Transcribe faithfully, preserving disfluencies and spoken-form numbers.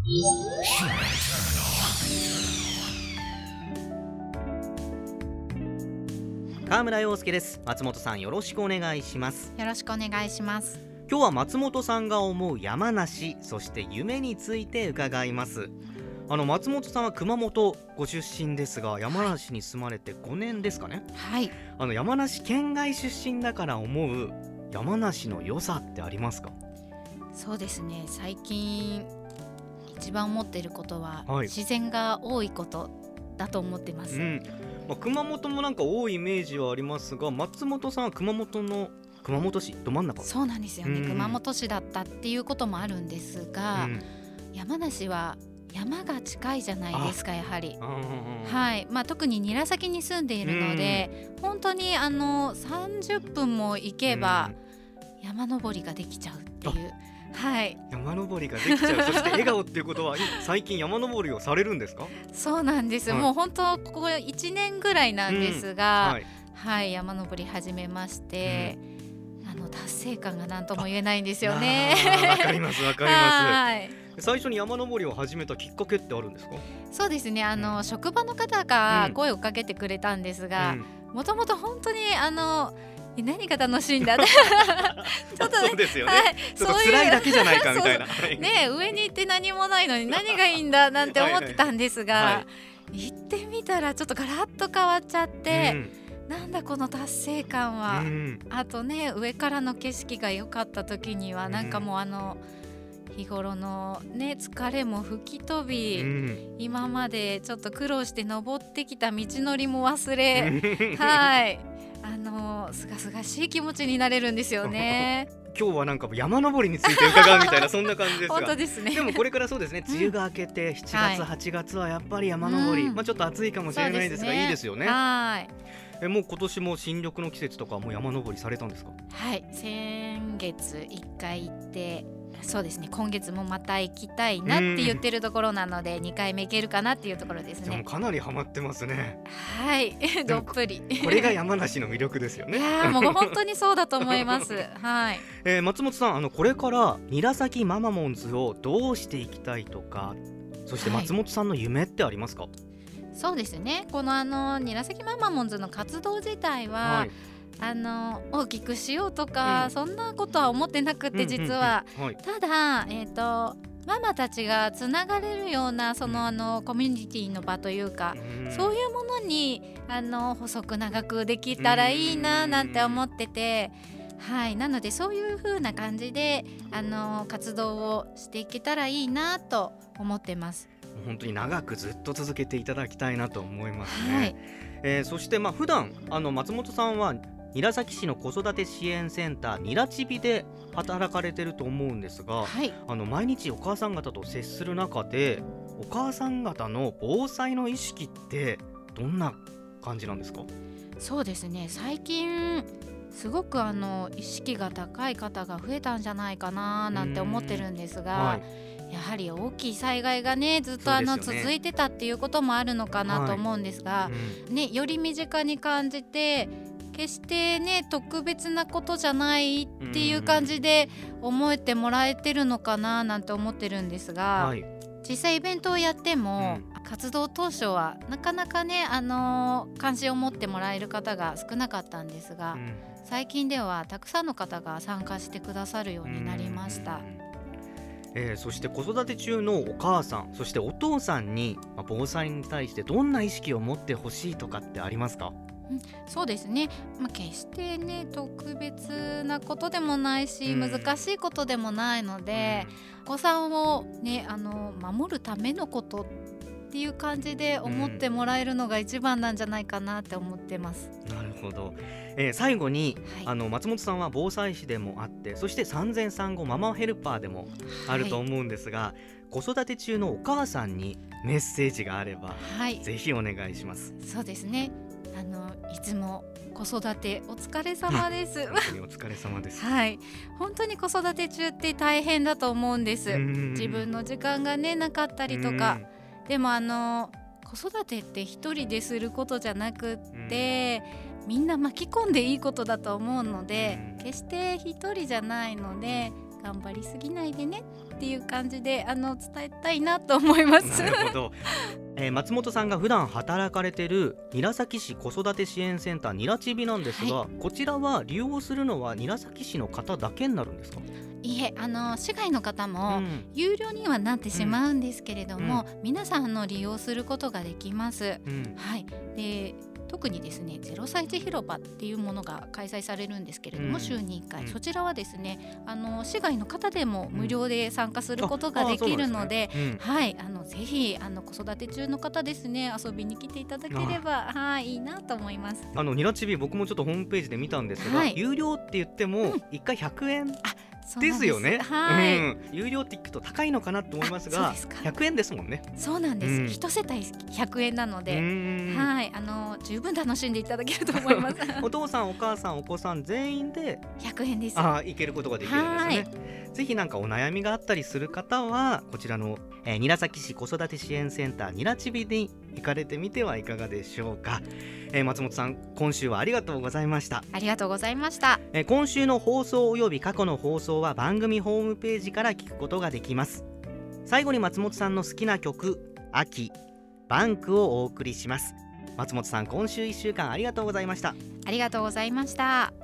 川村陽介です。松本さん、よろしくお願いします。 よろしくお願いします。 今日は松本さんが思う山梨、そして夢について伺います。あの松本さんは熊本ご出身ですが、山梨に住まれてごねんですかね。 はい。 あの山梨県外出身だから思う山梨の良さってありますか？ そうですね、最近一番思っていることは、 はい、 自然が多いことだと思ってます、 うんまあ、熊本もなんか多いイメージはありますが、松本さんは熊本の熊本市ど真ん中。 そうなんですよね、うん、熊本市だったっていうこともあるんですが、うん、山梨は山が近いじゃないですか、やはり、はいまあ、特に韮崎に住んでいるので、うん、本当にあのさんじゅっぷんも行けば山登りができちゃうっていう、はい、 山登りができちゃうそして笑顔っていうことは最近山登りをされるんですか？ そうなんです、はい、もう本当ここいちねんぐらいなんですが、うんはいはい、山登り始めまして、うん、あの達成感が何とも言えないんですよね。 わかりますわかります最初に山登りを始めたきっかけってあるんですか？ そうですね、あの、うん、職場の方が声をかけてくれたんですが、もともと本当にあの何が楽しいんだちょっとね、 そうですよね、はい、ちょっと辛いだけじゃないかみたいなね、上に行って何もないのに何がいいんだなんて思ってたんですが、はいはい、行ってみたらちょっとガラッと変わっちゃって、うん、なんだこの達成感は、うん、あとね上からの景色が良かった時にはなんかもうあの、うん、日頃の、ね、疲れも吹き飛び、うん、今までちょっと苦労して登ってきた道のりも忘れはいあのすがすがしい気持ちになれるんですよね今日はなんか山登りについて伺うみたいなそんな感じですが本当ですね。 でもこれからそうですね、梅雨が明けてしちがつ、はい、はちがつはやっぱり山登り、うんまあ、ちょっと暑いかもしれないですが、ね、いいですよね。 はいえもう今年も新緑の季節とかもう山登りされたんですか？ はい先月いっかい行って、そうですね、今月もまた行きたいなって言ってるところなのでにかいめ行けるかなっていうところですね。 でもかなりハマってますね。 はいどっぷりこれが山梨の魅力ですよね。 いやもう本当にそうだと思いますはい、 えー、松本さん、あのこれから韮崎ママモンズをどうしていきたいとか、そして松本さんの夢ってありますか？はい、 そうですね、このあの韮崎ママモンズの活動自体は、はい、あの大きくしようとか、うん、そんなことは思ってなくて、実は、うんうんうんはい、ただ、えーと、ママたちがつながれるようなその、うん、あのコミュニティの場というか、うん、そういうものにあの細く長くできたらいいななんて思ってて、はい、なのでそういう風な感じであの活動をしていけたらいいなと思ってます。 本当に長くずっと続けていただきたいなと思いますね。 はいえー、そしてまあ普段あの松本さんは韮崎市の子育て支援センターニラチビで働かれてると思うんですが、はい、あの毎日お母さん方と接する中でお母さん方の防災の意識ってどんな感じなんですか？ そうですね、最近すごくあの意識が高い方が増えたんじゃないかななんて思ってるんですが、はい、やはり大きい災害がねずっとあの続いてたっていうこともあるのかなと思うんですが、はいうんね、より身近に感じて決してね特別なことじゃないっていう感じで思えてもらえてるのかななんて思ってるんですが、はい、実際イベントをやっても、うん、活動当初はなかなかね、あのー、関心を持ってもらえる方が少なかったんですが、うん、最近ではたくさんの方が参加してくださるようになりました。 えー、そして子育て中のお母さんそしてお父さんに、まあ、防災に対してどんな意識を持ってほしいとかってありますか？ うん、そうですね、まあ、決してね特別なことでもないし、うん、難しいことでもないので、うん、お子さんを、ね、あの守るためのことっていう感じで思ってもらえるのが一番なんじゃないかなって思ってます。 うん、なるほど、えー、最後に、はい、あの松本さんは防災士でもあってそして産前産後ママヘルパーでもあると思うんですが、はい、子育て中のお母さんにメッセージがあれば、はい、ぜひお願いします。 そうですね、あのいつも子育てお疲れ様です本当にお疲れ様ですはい、本当に子育て中って大変だと思うんです。自分の時間がねなかったりとか、でもあの子育てって一人ですることじゃなくってみんな巻き込んでいいことだと思うので、決して一人じゃないので頑張りすぎないでねっっていう感じであの伝えたいなと思います。 なるほど、えー、松本さんが普段働かれている韮崎市子育て支援センターニラチビなんですが、はい、こちらは利用するのは韮崎市の方だけになるんですか？ いえ、あの市外の方も有料にはなってしまうんですけれども、うん、皆さんあの利用することができます、うん、はい。で特にですねゼロさい児広場っていうものが開催されるんですけれども、うん、週にいっかい、うん、そちらはですねあの市外の方でも無料で参加することができるので、はい、あのぜひあの子育て中の方ですね遊びに来ていただければはいいいなと思います。 あのニラチビ僕もちょっとホームページで見たんですが、はい、有料って言ってもいっかいひゃくえん、うんですよね、はい、うん、有料って聞くと高いのかなと思いますがすひゃくえんですもんね。 そうなんです、うん、一世帯ひゃくえんなので、はい、あの十分楽しんでいただけると思いますお父さんお母さんお子さん全員でひゃくえんです。 あ行けることができるんですね。ぜひなんかお悩みがあったりする方はこちらの、えー、韮崎市子育て支援センターニラチビに行かれてみてはいかがでしょうか。えー、松本さん今週はありがとうございました。 ありがとうございました。 えー、今週の放送および過去の放送は番組ホームページから聞くことができます。最後に松本さんの好きな曲秋バンクをお送りします。松本さん今週いっしゅうかんありがとうございました。 ありがとうございました。